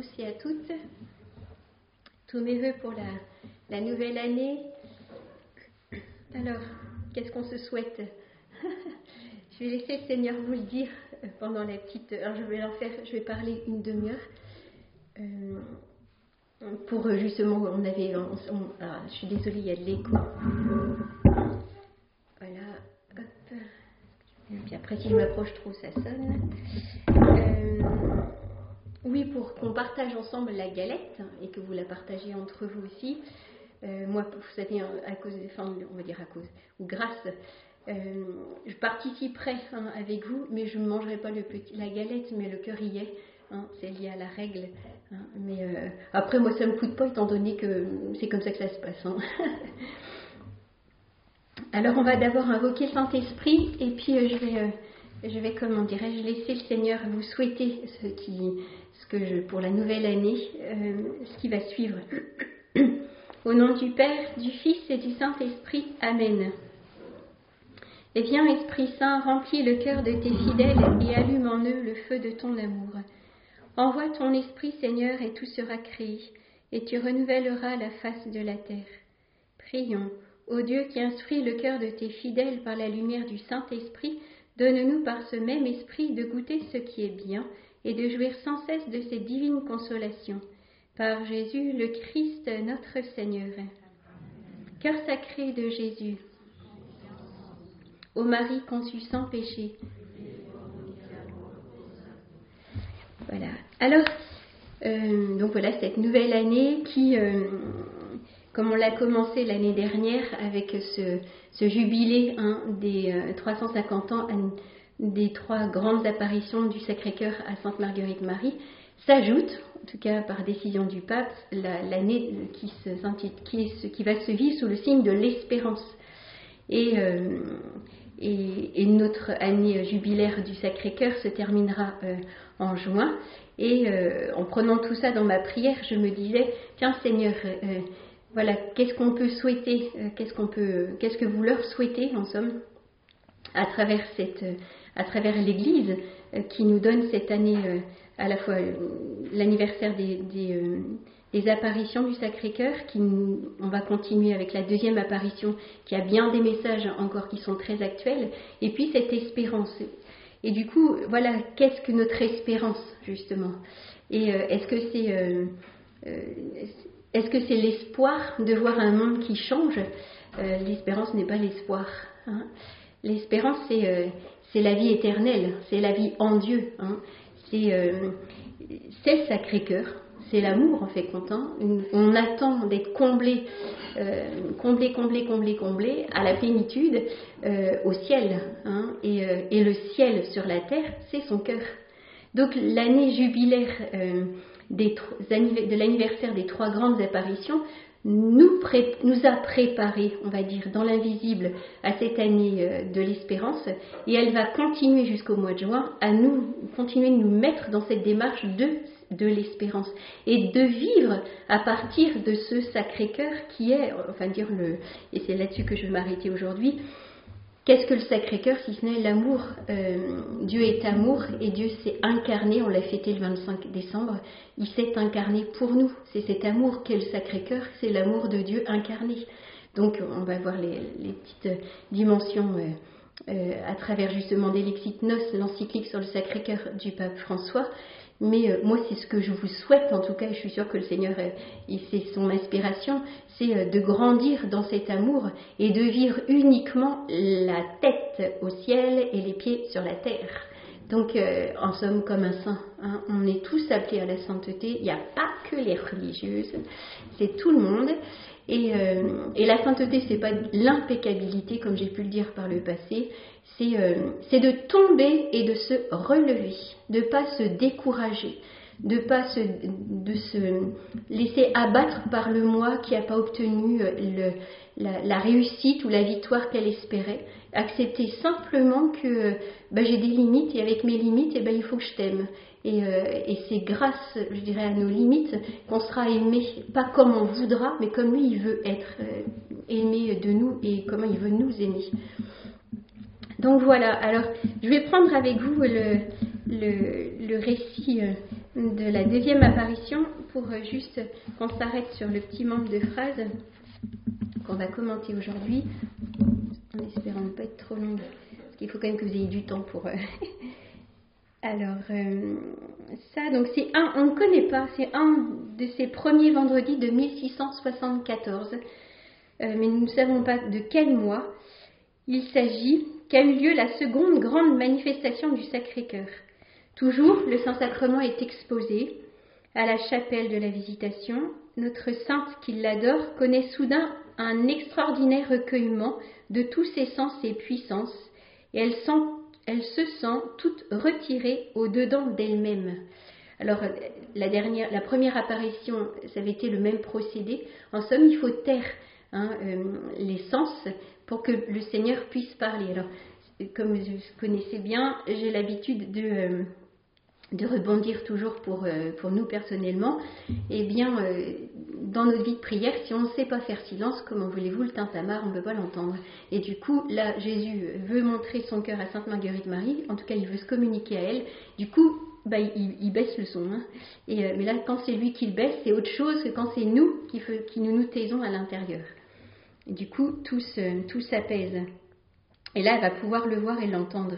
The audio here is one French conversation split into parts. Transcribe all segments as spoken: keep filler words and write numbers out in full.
tous et à toutes. Tous mes vœux pour la, la nouvelle année. Alors, qu'est-ce qu'on se souhaite? Je vais laisser le Seigneur vous le dire pendant la petite... Alors, je vais leur faire, je vais parler une demi-heure. Euh, pour justement, on avait... On, on, ah, je suis désolée, il y a de l'écho. Voilà, hop. Et puis après, si je m'approche trop, ça sonne. Euh, oui, pour qu'on partage ensemble la galette et que vous la partagez entre vous aussi. Euh, moi, vous savez, à cause, enfin, on va dire à cause, ou grâce, euh, je participerai hein, avec vous, mais je ne mangerai pas le petit, la galette, mais le cœur y est. Hein, c'est lié à la règle. Hein, mais euh, après, moi, ça ne me coûte pas, étant donné que c'est comme ça que ça se passe. Hein. Alors, on va d'abord invoquer le Saint-Esprit, et puis euh, je vais, euh, je vais, comment dirais-je, laisser le Seigneur vous souhaiter ce qui, ce que je, pour la nouvelle année, euh, ce qui va suivre. Au nom du Père, du Fils et du Saint-Esprit. Amen. Et viens, Esprit Saint, remplis le cœur de tes fidèles et allume en eux le feu de ton amour. Envoie ton Esprit, Seigneur, et tout sera créé, et tu renouvelleras la face de la terre. Prions. Ô Dieu qui instruis le cœur de tes fidèles par la lumière du Saint-Esprit, donne-nous par ce même esprit de goûter ce qui est bien et de jouir sans cesse de ces divines consolations. Par Jésus, le Christ, notre Seigneur. Cœur sacré de Jésus, ô Marie conçue sans péché. Voilà. Alors, euh, donc voilà cette nouvelle année qui... Euh, Comme on l'a commencé l'année dernière avec ce, ce jubilé hein, des euh, trois cent cinquante ans euh, des trois grandes apparitions du Sacré-Cœur à Sainte Marguerite Marie, s'ajoute, en tout cas par décision du pape, la, l'année qui, se, qui, qui va se vivre sous le signe de l'espérance. Et, euh, et, et notre année jubilaire du Sacré-Cœur se terminera euh, en juin. Et euh, en prenant tout ça dans ma prière, je me disais, tiens Seigneur, euh, voilà, qu'est-ce qu'on peut souhaiter, qu'est-ce qu'on peut, qu'est-ce que vous leur souhaitez, en somme, à travers cette, à travers l'Église qui nous donne cette année à la fois l'anniversaire des, des, des apparitions du Sacré-Cœur, qui nous, on va continuer avec la deuxième apparition, qui a bien des messages encore qui sont très actuels, et puis cette espérance. Et du coup, voilà, qu'est-ce que notre espérance, justement? Et est-ce que c'est euh, euh, Est-ce que c'est l'espoir de voir un monde qui change? euh, L'espérance n'est pas l'espoir. Hein. L'espérance, c'est, euh, c'est la vie éternelle, c'est la vie en Dieu. Hein. C'est, euh, c'est le Sacré-Cœur, c'est l'amour en fait compte. Hein. On attend d'être comblé, euh, comblé, comblé, comblé, comblé à la plénitude euh, au ciel. Hein. Et, euh, et le ciel sur la terre, c'est son cœur. Donc l'année jubilaire euh, Des, de l'anniversaire des trois grandes apparitions nous, pré, nous a préparé, on va dire, dans l'invisible à cette année de l'espérance, et elle va continuer jusqu'au mois de juin à nous continuer de nous mettre dans cette démarche de, de l'espérance et de vivre à partir de ce Sacré-Cœur qui est, enfin dire le, et c'est là-dessus que je vais m'arrêter aujourd'hui. Qu'est-ce que le Sacré-Cœur si ce n'est l'amour? euh, Dieu est amour et Dieu s'est incarné, on l'a fêté le vingt-cinq décembre, il s'est incarné pour nous. C'est cet amour qu'est le Sacré-Cœur, c'est l'amour de Dieu incarné. Donc on va voir les, les petites dimensions euh, euh, à travers justement Delexit Nos, l'encyclique sur le Sacré-Cœur du pape François. Mais euh, moi, c'est ce que je vous souhaite, en tout cas, je suis sûre que le Seigneur, euh, c'est son inspiration, c'est euh, de grandir dans cet amour et de vivre uniquement la tête au ciel et les pieds sur la terre. Donc, euh, en somme, comme un saint, hein, on est tous appelés à la sainteté, il n'y a pas que les religieuses, c'est tout le monde. Et, euh, et la sainteté, c'est pas l'impeccabilité, comme j'ai pu le dire par le passé, c'est, euh, c'est de tomber et de se relever, de ne pas se décourager, de ne pas se, de se laisser abattre par le moi qui n'a pas obtenu le, la, la réussite ou la victoire qu'elle espérait. Accepter simplement que ben, j'ai des limites et avec mes limites, eh ben, il faut que je t'aime. Et, euh, et c'est grâce, je dirais, à nos limites qu'on sera aimé, pas comme on voudra, mais comme lui, il veut être euh, aimé de nous et comment il veut nous aimer. Donc voilà, alors je vais prendre avec vous le, le, le récit de la deuxième apparition pour euh, juste qu'on s'arrête sur le petit membre de phrase qu'on va commenter aujourd'hui, en espérant ne pas être trop longue, parce qu'il faut quand même que vous ayez du temps pour... Euh... Alors, euh, ça, donc c'est un, on ne connaît pas, c'est un de ces premiers vendredis de mille six cent soixante-quatorze, euh, mais nous ne savons pas de quel mois il s'agit, qu'a eu lieu la seconde grande manifestation du Sacré-Cœur. Toujours, le Saint-Sacrement est exposé à la chapelle de la Visitation. Notre sainte qui l'adore connaît soudain un extraordinaire recueillement de tous ses sens et puissances, et elle, sent, elle se sent toute retirée au-dedans d'elle-même. Alors, la, dernière, la première apparition, ça avait été le même procédé. En somme, il faut taire hein, euh, les sens pour que le Seigneur puisse parler. Alors, comme vous connaissez bien, j'ai l'habitude de... Euh, de rebondir toujours pour, euh, pour nous personnellement, eh bien, euh, dans notre vie de prière, si on ne sait pas faire silence, comment voulez-vous, le tintamarre, on ne peut pas l'entendre. Et du coup, là, Jésus veut montrer son cœur à Sainte Marguerite Marie, en tout cas, il veut se communiquer à elle. Du coup, bah, il, il baisse le son. Hein. Et, euh, mais là, quand c'est lui qui le baisse, c'est autre chose que quand c'est nous qui, fait, qui nous, nous taisons à l'intérieur. Et du coup, tout, se, tout s'apaise. Et là, elle va pouvoir le voir et l'entendre.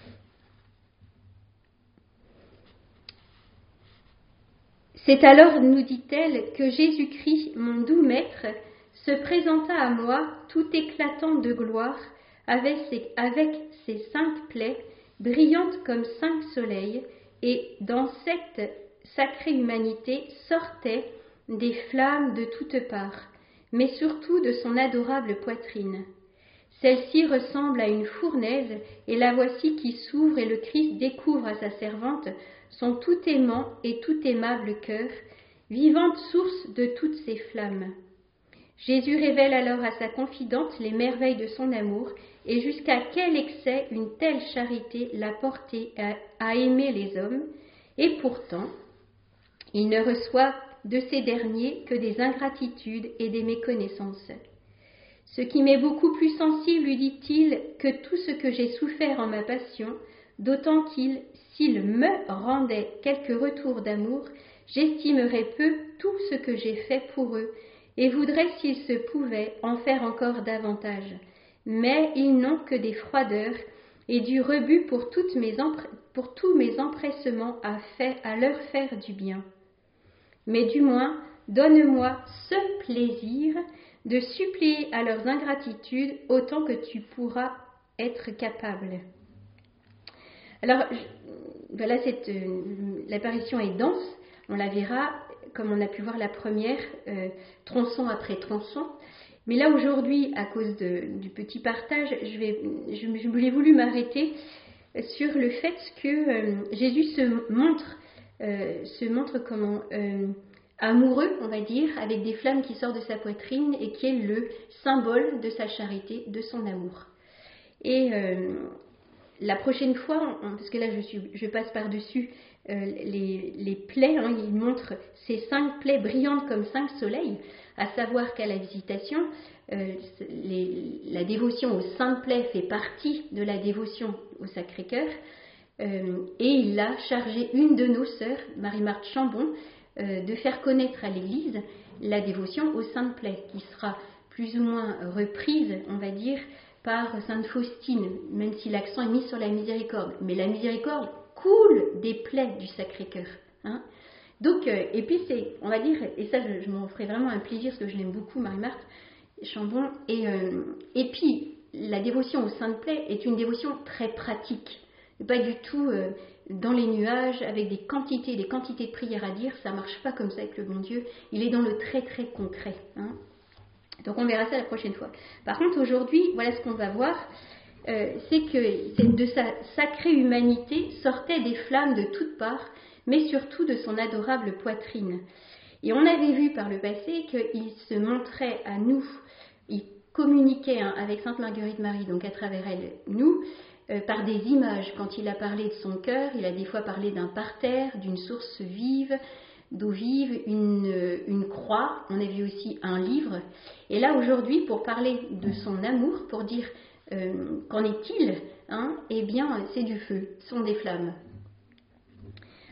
C'est alors, nous dit-elle, que Jésus-Christ, mon doux maître, se présenta à moi, tout éclatant de gloire, avec ses, avec ses cinq plaies, brillantes comme cinq soleils, et dans cette sacrée humanité sortaient des flammes de toutes parts, mais surtout de son adorable poitrine. Celle-ci ressemble à une fournaise, et la voici qui s'ouvre, et le Christ découvre à sa servante son tout aimant et tout aimable cœur, vivante source de toutes ces flammes. Jésus révèle alors à sa confidente les merveilles de son amour, et jusqu'à quel excès une telle charité l'a porté à, à aimer les hommes, et pourtant, il ne reçoit de ces derniers que des ingratitudes et des méconnaissances. Ce qui m'est beaucoup plus sensible, lui dit-il, que tout ce que j'ai souffert en ma passion, d'autant qu'il, s'il me rendait quelque retour d'amour, j'estimerais peu tout ce que j'ai fait pour eux, et voudrais, s'il se pouvait, en faire encore davantage. Mais ils n'ont que des froideurs et du rebut pour, toutes mes empre- pour tous mes empressements à, faire, à leur faire du bien. Mais du moins, donne-moi ce plaisir de suppléer à leurs ingratitudes autant que tu pourras être capable. Alors, voilà, cette, euh, l'apparition est dense, on la verra, comme on a pu voir la première, euh, tronçon après tronçon. Mais là, aujourd'hui, à cause de, du petit partage, je, vais, je, je voulais voulu m'arrêter sur le fait que euh, Jésus se montre, euh, se montre comment, euh, amoureux, on va dire, avec des flammes qui sortent de sa poitrine et qui est le symbole de sa charité, de son amour. Et... Euh, La prochaine fois, on, parce que là je, suis, je passe par-dessus euh, les, les plaies, hein, il montre ces cinq plaies brillantes comme cinq soleils, à savoir qu'à la Visitation, euh, les, la dévotion aux saintes plaies fait partie de la dévotion au Sacré-Cœur, euh, et il a chargé une de nos sœurs, Marie-Marthe Chambon, euh, de faire connaître à l'Église la dévotion aux saintes plaies, qui sera plus ou moins reprise, on va dire, par Sainte Faustine, même si l'accent est mis sur la miséricorde. Mais la miséricorde coule des plaies du Sacré-Cœur. Hein. Donc, euh, et puis c'est, on va dire, et ça je, je m'en ferai vraiment un plaisir parce que je l'aime beaucoup, Marie-Marthe Chambon. Et, euh, et puis, la dévotion aux saintes plaies est une dévotion très pratique. Pas du tout euh, dans les nuages, avec des quantités des quantités de prières à dire. Ça ne marche pas comme ça avec le bon Dieu. Il est dans le très très concret. Hein. Donc on verra ça la prochaine fois. Par contre, aujourd'hui, voilà ce qu'on va voir, euh, c'est que de sa sacrée humanité sortaient des flammes de toutes parts, mais surtout de son adorable poitrine. Et on avait vu par le passé qu'il se montrait à nous, il communiquait hein, avec Sainte Marguerite Marie, donc à travers elle, nous, euh, par des images. Quand il a parlé de son cœur, il a des fois parlé d'un parterre, d'une source vive, d'eau vive, une, une croix, on a vu aussi un livre. Et là aujourd'hui, pour parler de son amour, pour dire euh, qu'en est-il, hein, eh bien c'est du feu, ce sont des flammes.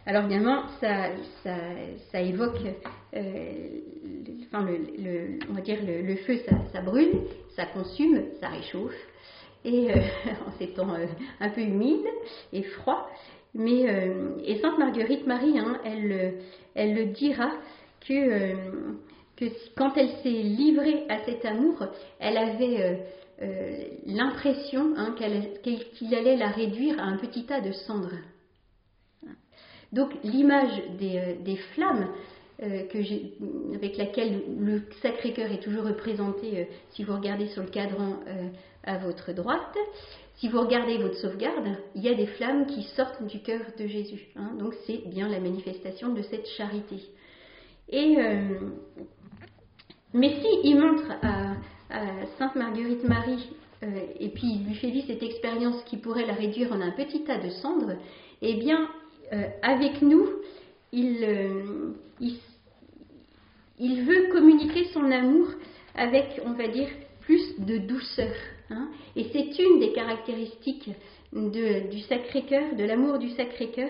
Alors évidemment, ça, ça, ça évoque, euh, le, enfin le, le, on va dire le, le feu, ça, ça brûle, ça consume, ça réchauffe, et euh, en ces temps euh, un peu humides et froids. Mais euh, et Sainte Marguerite Marie, hein, elle, elle le dira que, euh, que quand elle s'est livrée à cet amour, elle avait euh, euh, l'impression hein, qu'elle, qu'il allait la réduire à un petit tas de cendres. Donc l'image des, euh, des flammes euh, que j'ai, avec laquelle le Sacré-Cœur est toujours représenté, euh, si vous regardez sur le cadran euh, à votre droite, si vous regardez votre sauvegarde, il y a des flammes qui sortent du cœur de Jésus. Hein, donc c'est bien la manifestation de cette charité. Et, euh, mais si il montre à, à Sainte Marguerite Marie, euh, et puis il lui fait vivre cette expérience qui pourrait la réduire en un petit tas de cendres, eh bien, euh, avec nous, il, euh, il, il veut communiquer son amour avec, on va dire, plus de douceur. Hein, et c'est une des caractéristiques de, du Sacré-Cœur, de l'amour du Sacré-Cœur.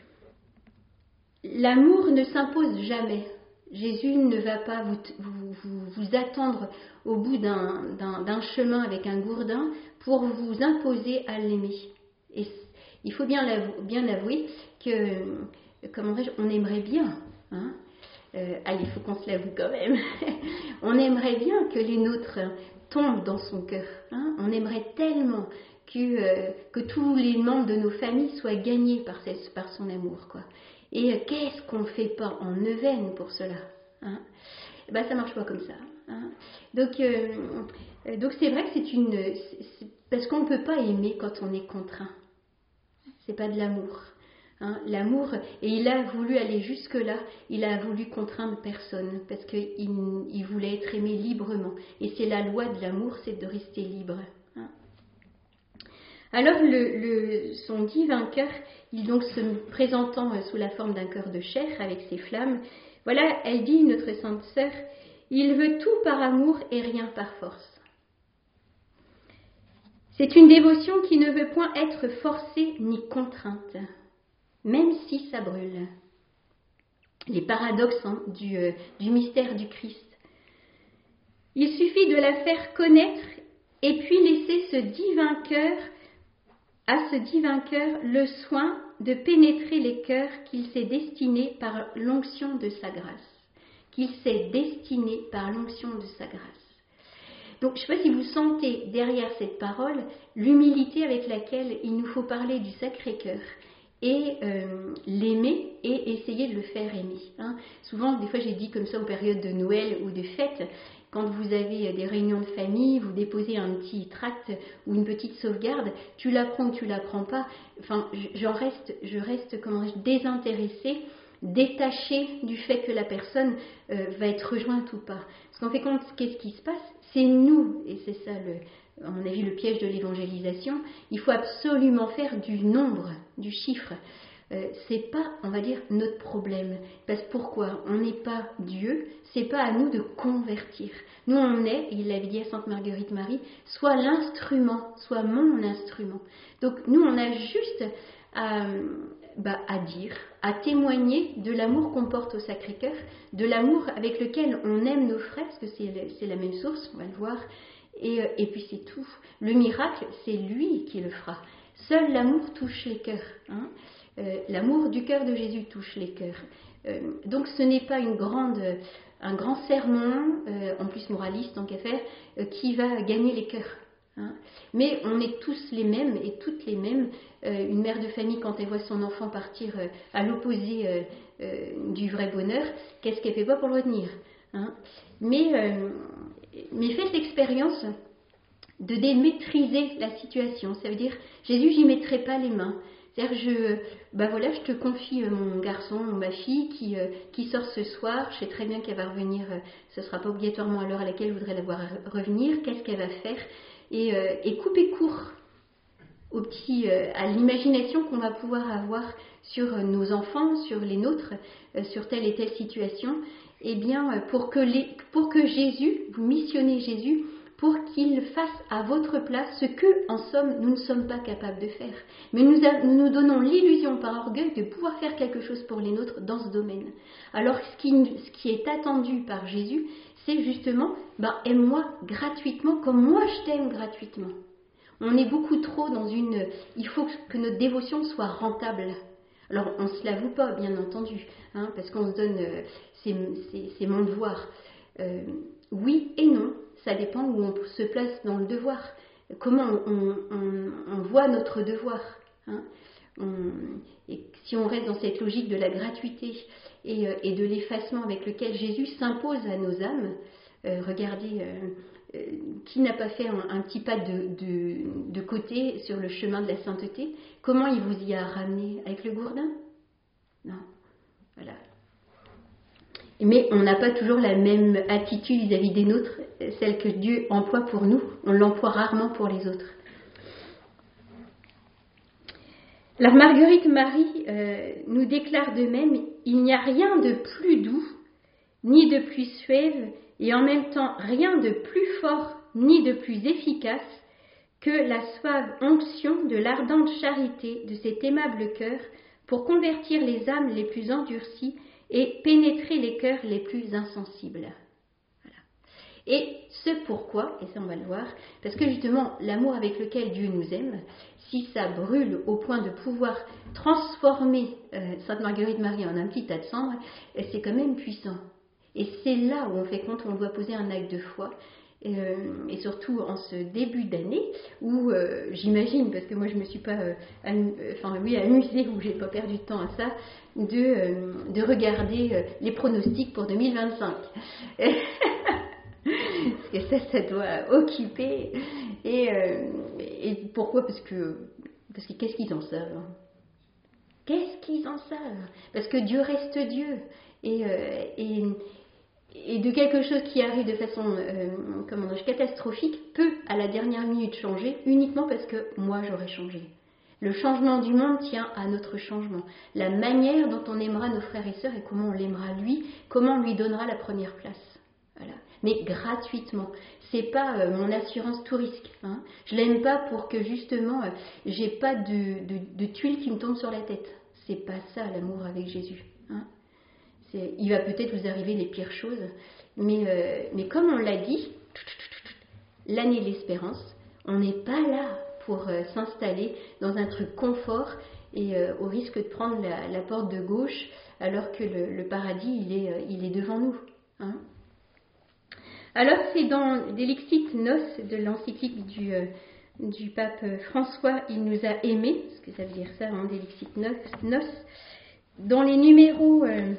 L'amour ne s'impose jamais. Jésus ne va pas vous, vous, vous, vous attendre au bout d'un, d'un, d'un chemin avec un gourdin pour vous imposer à l'aimer. Et il faut bien, l'avou- bien avouer que, comment dirais-je, on aimerait bien, hein, euh, allez, il faut qu'on se l'avoue quand même, on aimerait bien que les nôtres tombent dans son cœur. Hein, on aimerait tellement que, euh, que tous les membres de nos familles soient gagnés par, ses, par son amour, quoi. Et euh, qu'est-ce qu'on ne fait pas en neuvaine pour cela, hein? Ben, ça ne marche pas comme ça. Hein. Donc, euh, donc c'est vrai que c'est une... C'est, c'est, parce qu'on ne peut pas aimer quand on est contraint. C'est pas de l'amour. Hein. L'amour, et il a voulu aller jusque-là, il a voulu contraindre personne, parce qu'il il voulait être aimé librement. Et c'est la loi de l'amour, c'est de rester libre. Hein. Alors, le, le, son divin cœur, il donc se présentant sous la forme d'un cœur de chair, avec ses flammes, voilà, elle dit, notre sainte sœur, il veut tout par amour et rien par force. C'est une dévotion qui ne veut point être forcée ni contrainte, même si ça brûle. Les paradoxes hein, du, euh, du mystère du Christ. Il suffit de la faire connaître et puis laisser ce divin cœur, à ce divin cœur le soin de pénétrer les cœurs qu'il s'est destinés par l'onction de sa grâce. Qu'il s'est destiné par l'onction de sa grâce. Donc, je ne sais pas si vous sentez derrière cette parole l'humilité avec laquelle il nous faut parler du Sacré-Cœur et euh, l'aimer et essayer de le faire aimer. Hein. Souvent, des fois, j'ai dit comme ça aux périodes de Noël ou de fêtes, quand vous avez des réunions de famille, vous déposez un petit tract ou une petite sauvegarde, tu la prends ou tu la prends pas. Enfin, j'en reste, je reste comment dire, désintéressée, détachée du fait que la personne euh, va être rejointe ou pas. Parce qu'en fait, compte, qu'est-ce qui se passe? C'est nous, et c'est ça, le, à mon avis, le piège de l'évangélisation. Il faut absolument faire du nombre, du chiffre. Euh, c'est pas, on va dire, notre problème. Parce que pourquoi? On n'est pas Dieu, c'est pas à nous de convertir. Nous, on est, il l'avait dit à Sainte Marguerite Marie, soit l'instrument, soit mon instrument. Donc, nous, on a juste à, bah, à dire, à témoigner de l'amour qu'on porte au Sacré-Cœur, de l'amour avec lequel on aime nos frères, parce que c'est, c'est la même source, on va le voir, et, et puis c'est tout. Le miracle, c'est lui qui le fera. Seul l'amour touche les cœurs. Hein. Euh, l'amour du cœur de Jésus touche les cœurs. Euh, donc ce n'est pas une grande, un grand sermon, euh, en plus moraliste tant qu'à faire, euh, qui va gagner les cœurs. Hein. Mais on est tous les mêmes et toutes les mêmes. Euh, une mère de famille, quand elle voit son enfant partir euh, à l'opposé euh, euh, du vrai bonheur, qu'est-ce qu'elle fait pas pour le retenir, hein. Mais, euh, mais faites l'expérience de démaîtriser la situation. Ça veut dire, Jésus, j'y mettrai pas les mains. C'est-à-dire, je, bah voilà, je te confie mon garçon ou ma fille qui, euh, qui sort ce soir. Je sais très bien qu'elle va revenir, euh, ce ne sera pas obligatoirement à l'heure à laquelle je voudrais la voir revenir. Qu'est-ce qu'elle va faire? Et, euh, et couper court au petit, euh, à l'imagination qu'on va pouvoir avoir sur nos enfants, sur les nôtres, euh, sur telle et telle situation. Eh bien, pour que, les, pour que Jésus, vous missionnez Jésus, pour qu'il fasse à votre place ce que, en somme, nous ne sommes pas capables de faire. Mais nous a, nous, nous donnons l'illusion par orgueil de pouvoir faire quelque chose pour les nôtres dans ce domaine. Alors ce qui, ce qui est attendu par Jésus, c'est justement, ben, aime-moi gratuitement comme moi je t'aime gratuitement. On est beaucoup trop dans une... Il faut que notre dévotion soit rentable. Alors on ne se l'avoue pas, bien entendu, hein, parce qu'on se donne... Euh, c'est, c'est, c'est mon devoir. Euh, oui et non. Ça dépend où on se place dans le devoir, comment on, on, on voit notre devoir. Hein. On, et si on reste dans cette logique de la gratuité et, et de l'effacement avec lequel Jésus s'impose à nos âmes, euh, regardez, euh, euh, qui n'a pas fait un, un petit pas de, de, de côté sur le chemin de la sainteté? Comment il vous y a ramené? Avec le gourdin? Non. Voilà. Mais on n'a pas toujours la même attitude vis-à-vis des nôtres, celle que Dieu emploie pour nous. On l'emploie rarement pour les autres. Alors Marguerite Marie euh, nous déclare de même, il n'y a rien de plus doux, ni de plus suave, et en même temps rien de plus fort, ni de plus efficace, que la suave onction de l'ardente charité de cet aimable cœur pour convertir les âmes les plus endurcies et pénétrer les cœurs les plus insensibles. Voilà. Et ce pourquoi, et ça on va le voir, parce que justement l'amour avec lequel Dieu nous aime, si ça brûle au point de pouvoir transformer euh, Sainte Marguerite Marie en un petit tas de cendres, c'est quand même puissant. Et c'est là où on fait compte, on doit poser un acte de foi, euh, et surtout en ce début d'année où euh, j'imagine, parce que moi je me suis pas euh, amu- enfin, oui, amusée, ou j'ai pas perdu de temps à ça, de, euh, de regarder euh, les pronostics pour deux mille vingt-cinq. Parce que ça, ça doit occuper. Et, euh, et pourquoi? Parce que, parce que qu'est-ce qu'ils en savent? Qu'est-ce qu'ils en savent? Parce que Dieu reste Dieu. Et, euh, et, et de quelque chose qui arrive de façon euh, comment dire, catastrophique peut à la dernière minute changer uniquement parce que moi j'aurais changé. Le changement du monde tient à notre changement. La manière dont on aimera nos frères et sœurs et comment on l'aimera lui, comment on lui donnera la première place. Voilà. Mais gratuitement. C'est pas euh, mon assurance tout risque. Hein. Je l'aime pas pour que justement euh, j'ai pas de, de, de tuiles qui me tombent sur la tête. C'est pas ça l'amour avec Jésus. Hein. C'est, il va peut-être vous arriver les pires choses, mais, euh, mais comme on l'a dit, l'année de l'espérance, on n'est pas là pour euh, s'installer dans un truc confort et euh, au risque de prendre la, la porte de gauche alors que le, le paradis il est, euh, il est devant nous. Hein. Alors c'est dans Delixit Nos de l'encyclique du, euh, du pape François, il nous a aimés, ce que ça veut dire ça, hein, Delixit Nos, Nos, dans les numéros euh,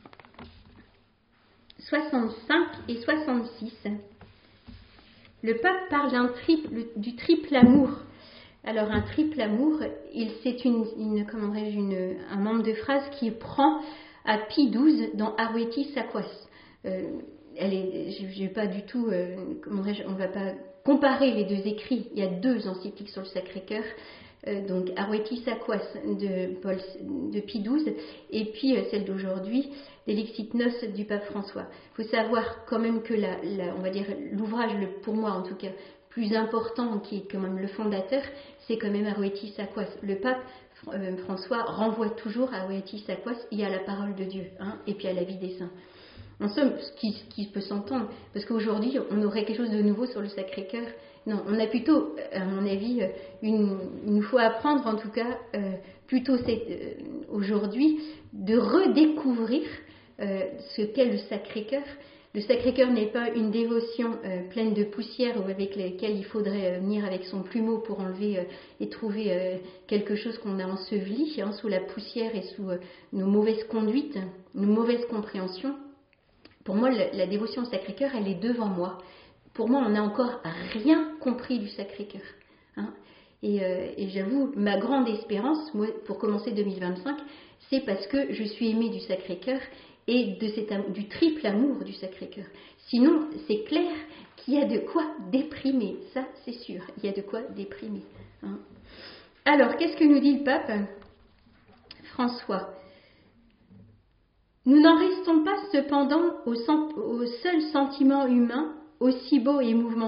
soixante-cinq et soixante-six. Le pape parle d'un triple, du triple amour. Alors un triple amour, il, c'est une, une, comment dirais-je, une, un membre de phrase qui prend à Pie douze dans Arveti Sakwas. Euh, elle est, je n'ai pas du tout, euh, comment dirais-je, on ne va pas comparer les deux écrits. Il y a deux encycliques sur le Sacré-Cœur. Euh, donc Arveti Sakwas de, Paul, de Pie douze et puis euh, celle d'aujourd'hui, Delixit Nos du pape François. Il faut savoir quand même que la, la, on va dire l'ouvrage, le, pour moi en tout cas, plus important, qui est quand même le fondateur, c'est quand même Arveti Sakwas. Le pape euh, François renvoie toujours à Arveti Sakwas et à la parole de Dieu, hein, et puis à la vie des saints. En somme, ce qui, ce qui peut s'entendre, parce qu'aujourd'hui, on aurait quelque chose de nouveau sur le Sacré-Cœur. Non, on a plutôt, à mon avis, une, il nous faut apprendre, en tout cas, euh, plutôt cette, euh, aujourd'hui, de redécouvrir euh, ce qu'est le Sacré-Cœur. Le Sacré-Cœur n'est pas une dévotion euh, pleine de poussière ou avec laquelle il faudrait euh, venir avec son plumeau pour enlever euh, et trouver euh, quelque chose qu'on a enseveli, hein, sous la poussière et sous euh, nos mauvaises conduites, nos mauvaises compréhensions. Pour moi, la, la dévotion au Sacré-Cœur, elle est devant moi. Pour moi, on n'a encore rien compris du Sacré-Cœur. Hein. Et, euh, et j'avoue, ma grande espérance, moi, pour commencer deux mille vingt-cinq, c'est parce que je suis aimée du Sacré-Cœur et de cet, du triple amour du Sacré-Cœur. Sinon, c'est clair qu'il y a de quoi déprimer. Ça, c'est sûr, il y a de quoi déprimer. Hein. Alors, qu'est-ce que nous dit le pape François ? Nous n'en restons pas cependant au, sen- au seul sentiment humain, aussi beau et, mouvement,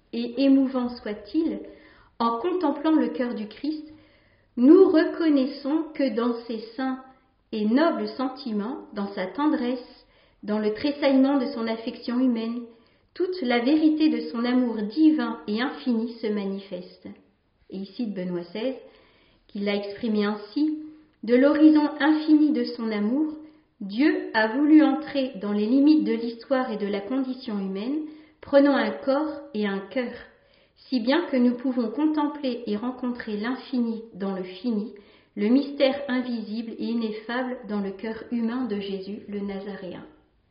et émouvant soit-il, en contemplant le cœur du Christ, nous reconnaissons que dans ses saints et nobles sentiments, dans sa tendresse, dans le tressaillement de son affection humaine, toute la vérité de son amour divin et infini se manifeste. Et ici de Benoît seize, qui l'a exprimé ainsi, de l'horizon infini de son amour, Dieu a voulu entrer dans les limites de l'histoire et de la condition humaine, prenant un corps et un cœur, si bien que nous pouvons contempler et rencontrer l'infini dans le fini, le mystère invisible et ineffable dans le cœur humain de Jésus, le Nazaréen.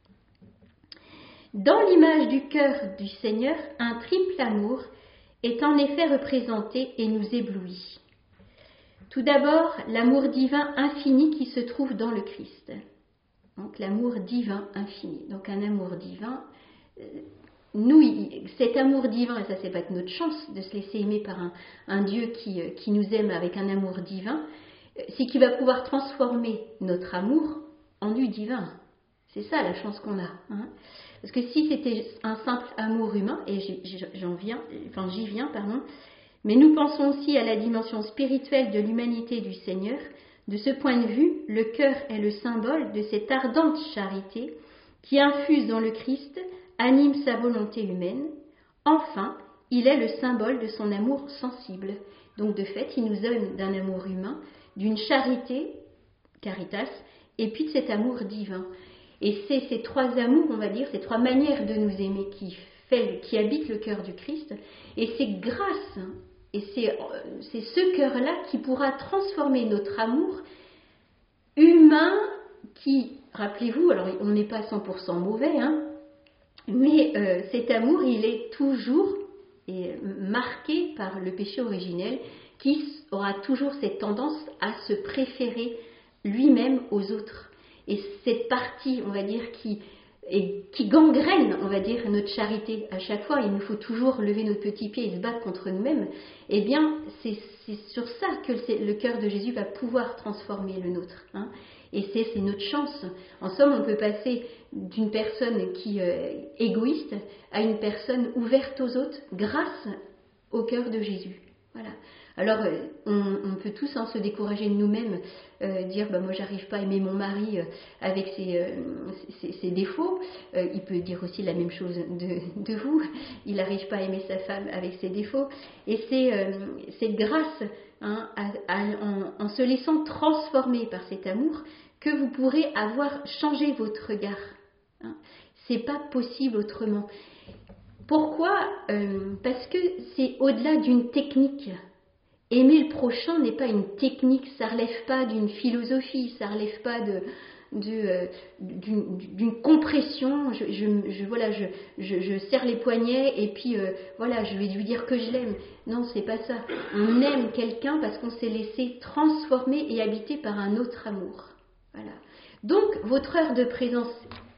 Dans l'image du cœur du Seigneur, un triple amour est en effet représenté et nous éblouit. Tout d'abord, l'amour divin infini qui se trouve dans le Christ. Donc l'amour divin infini. Donc un amour divin, nous, cet amour divin, et ça c'est pas que notre chance de se laisser aimer par un, un Dieu qui, qui nous aime avec un amour divin, c'est qu'il va pouvoir transformer notre amour en du divin. C'est ça la chance qu'on a. Hein. Parce que si c'était un simple amour humain, et j'en viens, enfin j'y viens, pardon, mais nous pensons aussi à la dimension spirituelle de l'humanité du Seigneur. De ce point de vue, le cœur est le symbole de cette ardente charité qui infuse dans le Christ, anime sa volonté humaine. Enfin, il est le symbole de son amour sensible. Donc de fait, il nous donne d'un amour humain, d'une charité, caritas, et puis de cet amour divin. Et c'est ces trois amours, on va dire, ces trois manières de nous aimer qui, fait, qui habitent le cœur du Christ. Et c'est grâce, et c'est, c'est ce cœur-là qui pourra transformer notre amour humain qui, rappelez-vous, alors on n'est pas cent pour cent mauvais, hein, mais euh, cet amour, il est toujours et, marqué par le péché originel qui aura toujours cette tendance à se préférer lui-même aux autres. Et cette partie, on va dire, qui, et qui gangrène, on va dire, notre charité à chaque fois, il nous faut toujours lever notre petit pied et se battre contre nous-mêmes, eh bien, c'est, c'est sur ça que le, le cœur de Jésus va pouvoir transformer le nôtre. Hein. Et c'est, c'est notre chance. En somme, on peut passer d'une personne qui est euh, égoïste à une personne ouverte aux autres grâce au cœur de Jésus. Voilà. Alors, on, on peut tous hein, se décourager de nous-mêmes, euh, dire bah, « moi, j'arrive pas à aimer mon mari euh, avec ses, euh, ses, ses défauts euh, ». Il peut dire aussi la même chose de, de vous. Il n'arrive pas à aimer sa femme avec ses défauts. Et c'est, euh, c'est grâce, hein, à, à, en, en se laissant transformer par cet amour, que vous pourrez avoir changé votre regard. Hein. C'est pas possible autrement. Pourquoi ? euh, Parce que c'est au-delà d'une technique. Aimer le prochain n'est pas une technique, ça ne relève pas d'une philosophie, ça ne relève pas de, de, euh, d'une, d'une compression. Je, je, je, voilà, je, je, je serre les poignets et puis euh, voilà, je vais lui dire que je l'aime. Non, c'est pas ça. On aime quelqu'un parce qu'on s'est laissé transformer et habiter par un autre amour. Voilà. Donc, votre heure de présence,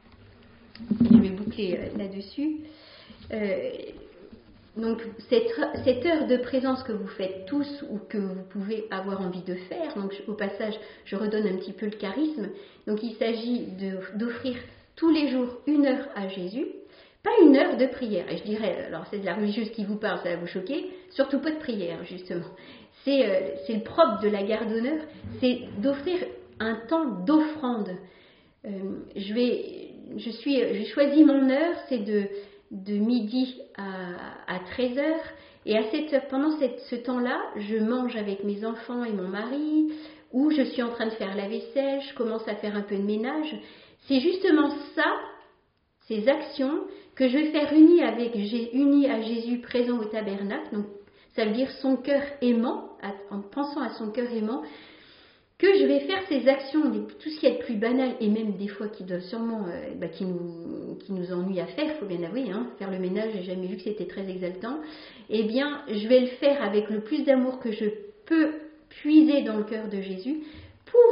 je vais boucler là-dessus. Euh, Donc cette, cette heure de présence que vous faites tous ou que vous pouvez avoir envie de faire, donc au passage je redonne un petit peu le charisme, donc il s'agit de, d'offrir tous les jours une heure à Jésus, pas une heure de prière, et je dirais, alors c'est de la religieuse qui vous parle, ça va vous choquer, surtout pas de prière justement, c'est, euh, c'est le propre de la garde d'honneur, c'est d'offrir un temps d'offrande. Euh, je vais, je suis, j'ai choisi mon heure, c'est de de midi à, à treize heures, et à cette, pendant cette, ce temps-là, je mange avec mes enfants et mon mari, ou je suis en train de faire la vaisselle, je commence à faire un peu de ménage. C'est justement ça, ces actions, que je vais faire unies avec, unies à Jésus présent au tabernacle, donc ça veut dire son cœur aimant, en pensant à son cœur aimant, que je vais faire ces actions, tout ce qui est de plus banal, et même des fois qui doivent sûrement, euh, bah, qui nous, qui nous ennuie à faire, il faut bien avouer, hein, faire le ménage, j'ai jamais vu que c'était très exaltant, eh bien, je vais le faire avec le plus d'amour que je peux puiser dans le cœur de Jésus, pour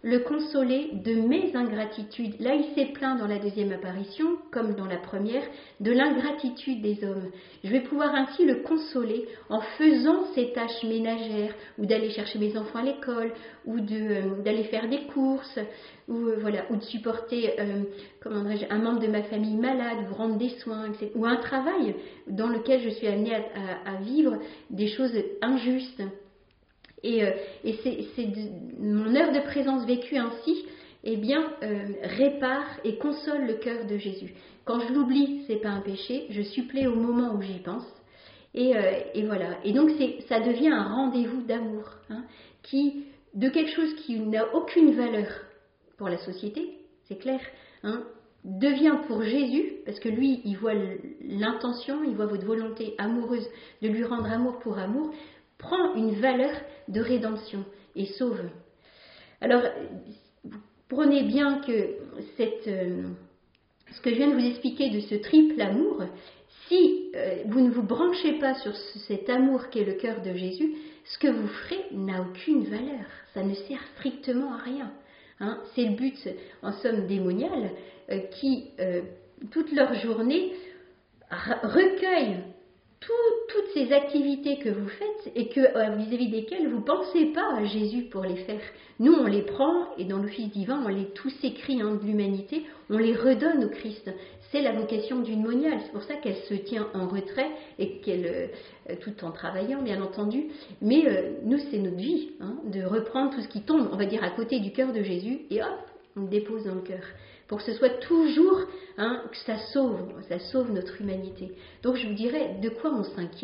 le consoler de mes ingratitudes. Là, il s'est plaint dans la deuxième apparition, comme dans la première, de l'ingratitude des hommes. Je vais pouvoir ainsi le consoler en faisant ces tâches ménagères, ou d'aller chercher mes enfants à l'école, ou de, euh, d'aller faire des courses, ou, euh, voilà, ou de supporter euh, comment dirais-je, un membre de ma famille malade, ou rendre des soins, et cetera. Ou un travail dans lequel je suis amenée à, à, à vivre des choses injustes. Et, euh, et c'est, c'est de, mon heure de présence vécue ainsi, eh bien, euh, répare et console le cœur de Jésus. Quand je l'oublie, c'est pas un péché, je supplée au moment où j'y pense. Et, euh, et voilà. Et donc, c'est, ça devient un rendez-vous d'amour, hein, qui, de quelque chose qui n'a aucune valeur pour la société, c'est clair, hein, devient pour Jésus, parce que lui, il voit l'intention, il voit votre volonté amoureuse de lui rendre amour pour amour, prend une valeur de rédemption et sauve. Alors, prenez bien que cette, euh, ce que je viens de vous expliquer de ce triple amour, si euh, vous ne vous branchez pas sur ce, cet amour qui est le cœur de Jésus, ce que vous ferez n'a aucune valeur. Ça ne sert strictement à rien. Hein. C'est le but, en somme, démonial, euh, qui, euh, toute leur journée, recueillent Tout, toutes ces activités que vous faites et que euh, vis-à-vis desquelles vous ne pensez pas à Jésus pour les faire. Nous, on les prend et dans l'office divin, on les tous écrits hein, de l'humanité, on les redonne au Christ. C'est la vocation d'une moniale. C'est pour ça qu'elle se tient en retrait et qu'elle, euh, tout en travaillant, bien entendu. Mais euh, nous, c'est notre vie hein, de reprendre tout ce qui tombe, on va dire, à côté du cœur de Jésus et hop, on le dépose dans le cœur. Pour que ce soit toujours, hein, que ça sauve, ça sauve notre humanité. Donc je vous dirais, de quoi on s'inquiète ?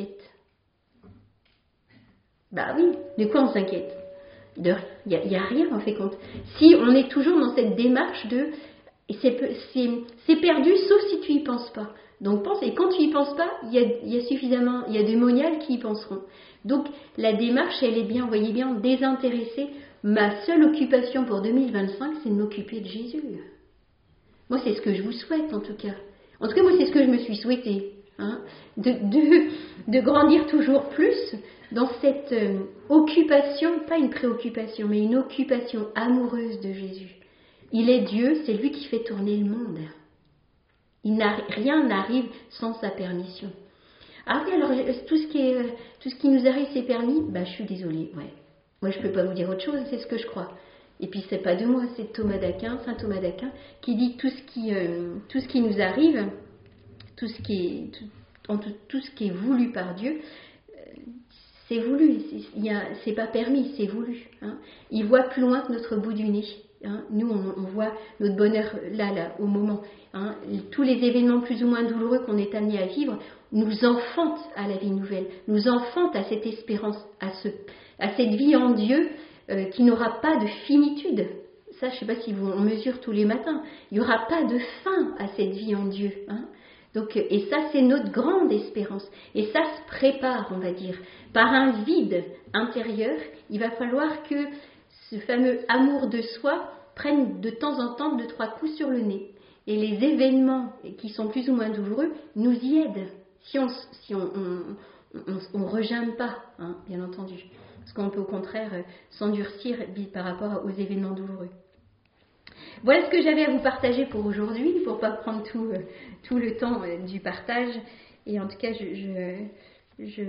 Bah oui, de quoi on s'inquiète ? De rien. Il n'y a, a rien, en fait, compte. Si on est toujours dans cette démarche de, c'est, c'est, c'est perdu, sauf si tu y penses pas. Donc pense, et quand tu y penses pas, il y a, il y a suffisamment, il y a des moniales qui y penseront. Donc la démarche, elle est bien, vous voyez bien, désintéressée. Ma seule occupation pour deux mille vingt-cinq, c'est de m'occuper de Jésus. Moi, c'est ce que je vous souhaite, en tout cas. En tout cas, moi, c'est ce que je me suis souhaité. Hein, de, de, de grandir toujours plus dans cette euh, occupation, pas une préoccupation, mais une occupation amoureuse de Jésus. Il est Dieu, c'est lui qui fait tourner le monde. Il n'a, rien n'arrive sans sa permission. Ah oui, alors, tout ce qui, est, tout ce qui nous arrive, c'est permis ? Bah, je suis désolée, ouais. Moi, je ne peux pas vous dire autre chose, c'est ce que je crois. Et puis c'est pas de moi, c'est Thomas d'Aquin, saint Thomas d'Aquin, qui dit tout ce qui, euh, tout ce qui nous arrive, tout ce qui est, tout, en tout, tout ce qui est voulu par Dieu, euh, c'est voulu. Il y a, c'est pas permis, c'est voulu. Hein. Il voit plus loin que notre bout du nez. Hein. Nous, on, on voit notre bonheur là, là, au moment. Hein. Tous les événements plus ou moins douloureux qu'on est amené à vivre nous enfantent à la vie nouvelle, nous enfantent à cette espérance, à ce, à cette vie en Dieu. Euh, qui n'aura pas de finitude. Ça, je ne sais pas si vous, on mesure tous les matins. Il n'y aura pas de fin à cette vie en Dieu. Hein. Donc, et ça, c'est notre grande espérance. Et ça se prépare, on va dire, par un vide intérieur. Il va falloir que ce fameux amour de soi prenne de temps en temps deux, trois coups sur le nez. Et les événements qui sont plus ou moins douloureux nous y aident. Si on si on, on, on, on regime pas, hein, bien entendu. Parce qu'on peut au contraire s'endurcir par rapport aux événements douloureux. Voilà ce que j'avais à vous partager pour aujourd'hui, pour ne pas prendre tout, tout le temps du partage. Et en tout cas, je, je, je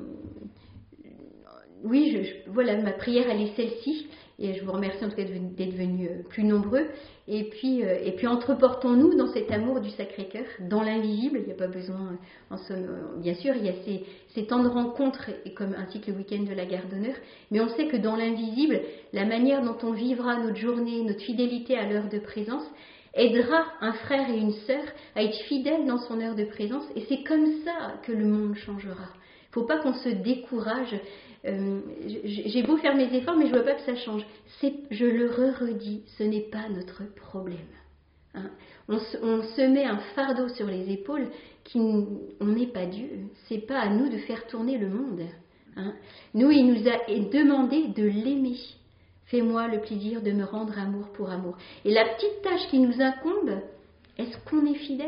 oui, je, je, voilà, ma prière, elle est celle-ci. Et je vous remercie en tout cas d'être venus plus nombreux. Et puis, euh, et puis entreportons-nous dans cet amour du Sacré-Cœur, dans l'invisible. Il n'y a pas besoin, en somme, bien sûr, il y a ces, ces temps de rencontres, et comme, ainsi que le week-end de la Gare d'Honneur. Mais on sait que dans l'invisible, la manière dont on vivra notre journée, notre fidélité à l'heure de présence, aidera un frère et une sœur à être fidèles dans son heure de présence. Et c'est comme ça que le monde changera. Il ne faut pas qu'on se décourage. Euh, j'ai beau faire mes efforts, mais je ne veux pas que ça change. C'est, je le redis, ce n'est pas notre problème. Hein. On, se, on se met un fardeau sur les épaules qui, on n'est pas Dieu. C'est pas à nous de faire tourner le monde. Hein. Nous, il nous a demandé de l'aimer. Fais-moi le plaisir de me rendre amour pour amour. Et la petite tâche qui nous incombe, est-ce qu'on est fidèle ?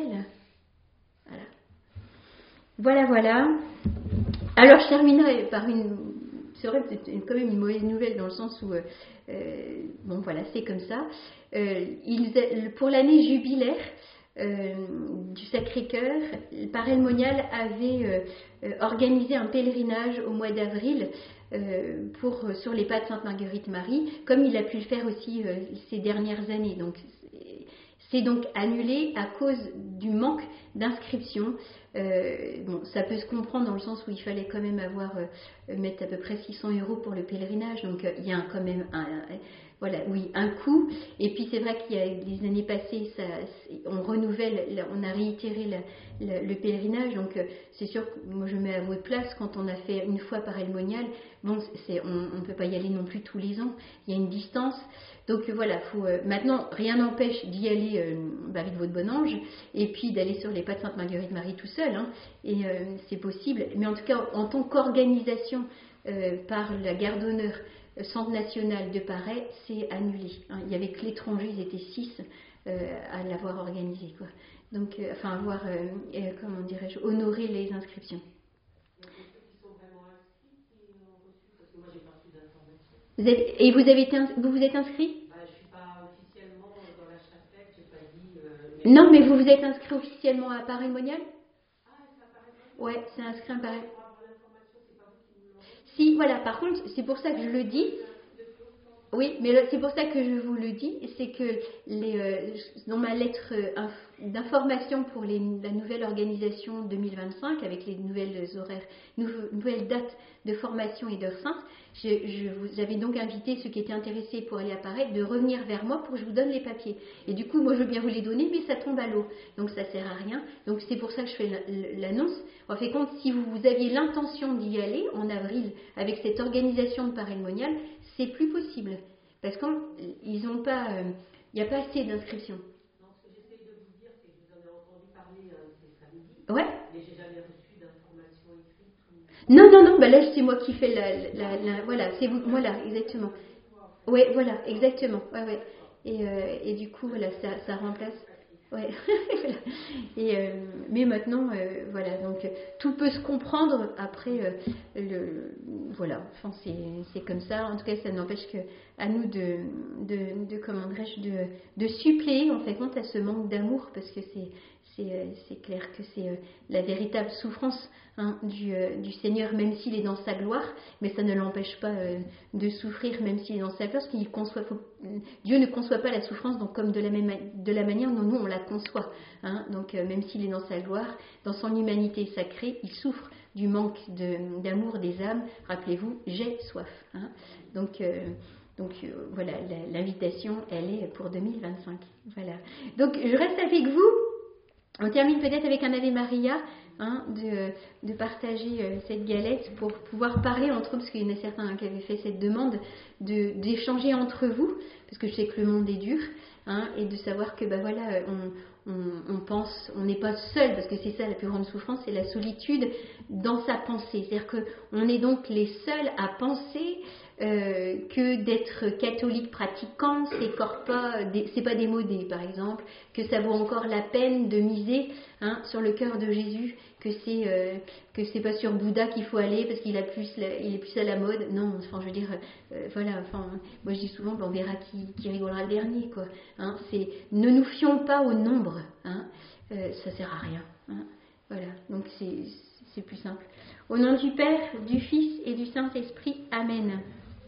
Voilà. Voilà, voilà. Alors, je terminerai par une serait peut-être une- quand même une mauvaise nouvelle dans le sens où, euh, euh, bon voilà, c'est comme ça. Euh, ils, pour l'année jubilaire euh, du Sacré-Cœur, Paray le Monial avait euh, euh, organisé un pèlerinage au mois d'avril euh, pour, sur les pas de Sainte-Marguerite-Marie, comme il a pu le faire aussi euh, ces dernières années. Donc, c'est donc annulé à cause du manque d'inscription. Euh, bon, ça peut se comprendre dans le sens où il fallait quand même avoir euh, mettre à peu près six cents euros pour le pèlerinage, donc euh, il y a un, quand même un, un, voilà, oui, un coût. Et puis c'est vrai qu'il y a les années passées, ça, on renouvelle, on a réitéré la, la, le pèlerinage, donc euh, c'est sûr que moi je mets à votre place quand on a fait une fois Paray le Monial, bon, c'est, on ne peut pas y aller non plus tous les ans, il y a une distance. Donc voilà, faut, euh, maintenant rien n'empêche d'y aller euh, bah, avec votre bon ange et puis d'aller sur les pas de Sainte-Marguerite-Marie tout seul, hein, et euh, c'est possible. Mais en tout cas, en tant qu'organisation euh, par la garde d'honneur euh, Centre national de Paray, c'est annulé. Hein. Il n'y avait que l'étranger, ils étaient six euh, à l'avoir organisé, quoi. Donc, euh, enfin, avoir, euh, euh, comment dirais-je, honoré les inscriptions. Vous avez, et vous avez été, vous vous êtes inscrit? Bah, je suis pas officiellement dans la chapelle, j'ai pas dit. Euh, mais... Non, mais vous vous êtes inscrit officiellement à Paray le Monial? Ah, c'est à Paray le Monial. Ouais, c'est inscrit à Paray. Pour avoir l'information, c'est pas vous qui nous l'envoyez? Si, voilà. Par contre, c'est pour ça que je le dis. Oui, mais c'est pour ça que je vous le dis, c'est que les, euh, dans ma lettre euh, d'information pour les, la nouvelle organisation deux mille vingt-cinq, avec les nouvelles horaires, nou- nouvelles dates de formation et d'heures saintes, je, je vous avais donc invité ceux qui étaient intéressés pour aller à Paray de revenir vers moi pour que je vous donne les papiers. Et du coup, moi, je veux bien vous les donner, mais ça tombe à l'eau, donc ça sert à rien. Donc c'est pour ça que je fais l'annonce. En fait, compte, si vous, vous aviez l'intention d'y aller en avril avec cette organisation de Paray le Monial, c'est plus possible. Parce qu'ils n'ont pas, il euh, n'y a pas assez d'inscriptions. Non, ce que j'essaye de vous dire, c'est que je vous en ai entendu parler euh, ces samedis. Ouais. Mais j'ai jamais reçu d'informations écrites. Ou... Non, non, non, bah là c'est moi qui fais la, la, la voilà, c'est vous, voilà, exactement. Ouais, voilà, exactement. Ouais, ouais. Et, euh, et du coup, voilà, ça, ça remplace. Ouais. et, euh, mais maintenant, euh, voilà, donc tout peut se comprendre. Après, euh, le, voilà, enfin, c'est, c'est comme ça. En tout cas, ça n'empêche que à nous de, de, de comment dirais-je, de, de suppléer en fait compte à ce manque d'amour, parce que c'est, c'est, c'est clair que c'est la véritable souffrance, hein, du, du Seigneur, même s'il est dans sa gloire, mais ça ne l'empêche pas euh, de souffrir, même s'il est dans sa gloire, parce qu'il conçoit, faut, Dieu ne conçoit pas la souffrance donc comme de la même de la manière dont nous on la conçoit, hein, donc euh, même s'il est dans sa gloire, dans son humanité sacrée, il souffre du manque de, d'amour des âmes. Rappelez-vous, j'ai soif, hein, donc euh, Donc euh, voilà, la, l'invitation, elle est pour deux mille vingt-cinq. Voilà. Donc je reste avec vous. On termine peut-être avec un Ave Maria, hein, de, de partager euh, cette galette pour pouvoir parler entre eux, parce qu'il y en a certains, hein, qui avaient fait cette demande, de, d'échanger entre vous, parce que je sais que le monde est dur, hein, et de savoir que bah, voilà, on, on, on pense, on n'est pas seul, parce que c'est ça la plus grande souffrance, c'est la solitude dans sa pensée. C'est-à-dire qu'on est donc les seuls à penser Euh, que d'être catholique pratiquant, c'est, pas, c'est pas démodé, par exemple, que ça vaut encore la peine de miser, hein, sur le cœur de Jésus, que c'est euh, que c'est pas sur Bouddha qu'il faut aller parce qu'il a plus la, il est plus à la mode. Non, enfin je veux dire, euh, voilà, enfin moi je dis souvent qu'on verra qui, qui rigolera le dernier, quoi. Hein, c'est ne nous fions pas au nombre, hein, euh, ça sert à rien. Hein, voilà, donc c'est c'est plus simple. Au nom du Père, du Fils et du Saint-Esprit, Amen.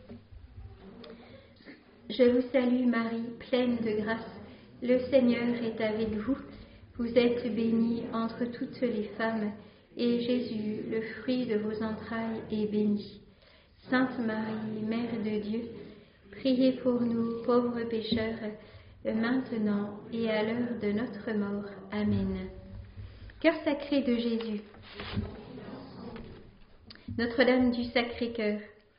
Je vous salue Marie, pleine de grâce, le Seigneur est avec vous. Vous êtes bénie entre toutes les femmes, et Jésus, le fruit de vos entrailles, est béni. Sainte Marie, Mère de Dieu, priez pour nous pauvres pécheurs, maintenant et à l'heure de notre mort. Amen. Cœur sacré de Jésus, Notre-Dame du Sacré-Cœur,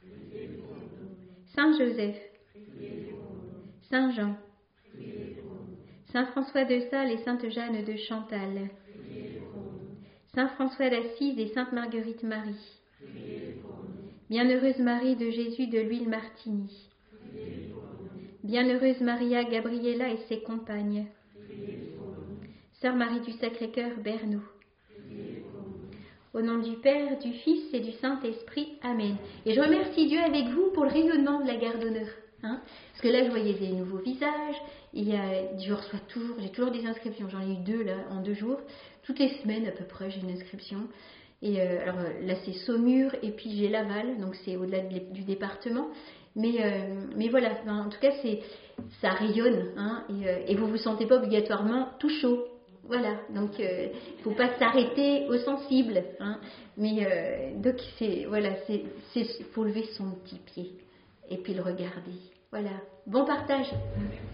Saint Joseph, Saint Jean, Saint François de Sales et Sainte Jeanne de Chantal, Saint François d'Assise et Sainte Marguerite Marie, Bienheureuse Marie de Jésus de l'Huile Martigny, Bienheureuse Maria Gabriella et ses compagnes, Sœur Marie du Sacré-Cœur Bernou, Au nom du Père, du Fils et du Saint-Esprit. Amen. Et je remercie Dieu avec vous pour le rayonnement de la garde d'honneur. Hein, parce que là, je voyais des nouveaux visages. Il y a, je reçois toujours, j'ai toujours des inscriptions. J'en ai eu deux là en deux jours. Toutes les semaines à peu près, j'ai une inscription. Et euh, alors là, c'est Saumur et puis j'ai Laval, donc c'est au-delà de, du département. Mais, euh, mais voilà, en tout cas, c'est, ça rayonne. Hein, et, euh, et vous vous sentez pas obligatoirement tout chaud. Voilà, donc il euh, ne faut pas s'arrêter au sensible. Hein, mais euh, donc c'est voilà, c'est, c'est faut lever son petit pied et puis le regarder. Voilà, bon partage.